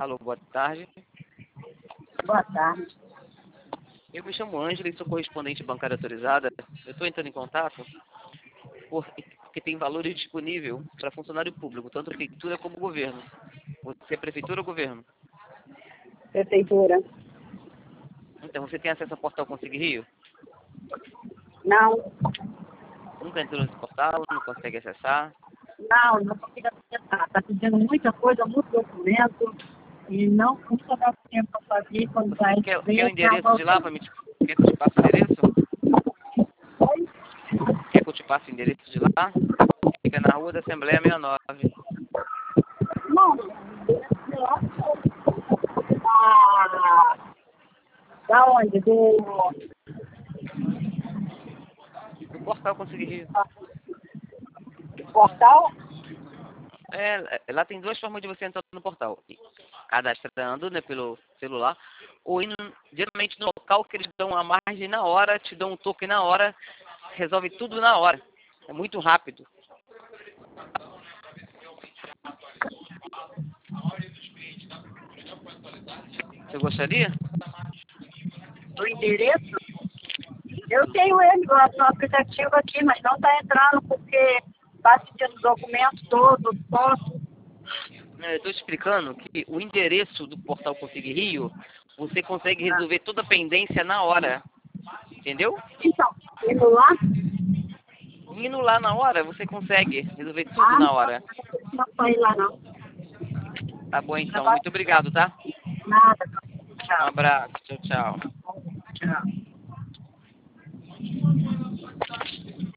Alô, boa tarde. Boa tarde. Eu me chamo Ângela e sou correspondente bancária autorizada. Eu estou entrando em contato porque tem valores disponível para funcionário público, tanto prefeitura como governo. Você é prefeitura ou governo? Prefeitura. Então, você tem acesso ao portal Consigo Rio? Não, Nunca entrou nesse portal, não consegue acessar? não consigo acessar. Está pedindo muita coisa, muito documento e nunca dá tempo para fazer quando vai Você quer ver. o endereço de lá para quer que eu te passe o endereço? Quer que eu te passe o endereço de lá? Fica na Rua da Assembleia 69. Não, da onde? No portal Consigo Rio. Do portal? Lá tem duas formas de você entrar no portal. Cadastrando, né, pelo celular, ou indo geralmente no local que eles dão a margem na hora, te dão um token na hora, resolve tudo na hora. É muito rápido. Você gostaria? Do endereço? Eu tenho ele no aplicativo aqui, mas não está entrando porque está pedindo documento todo, foto. Eu estou explicando que o endereço do portal Consigo Rio, você consegue resolver toda a pendência na hora. Entendeu? Então, indo lá? Indo lá na hora, você consegue resolver tudo na hora. Não foi lá não. Tá bom então. Muito obrigado, tá? Nada. Um Tchau. abraço. Tchau, tchau. Tchau.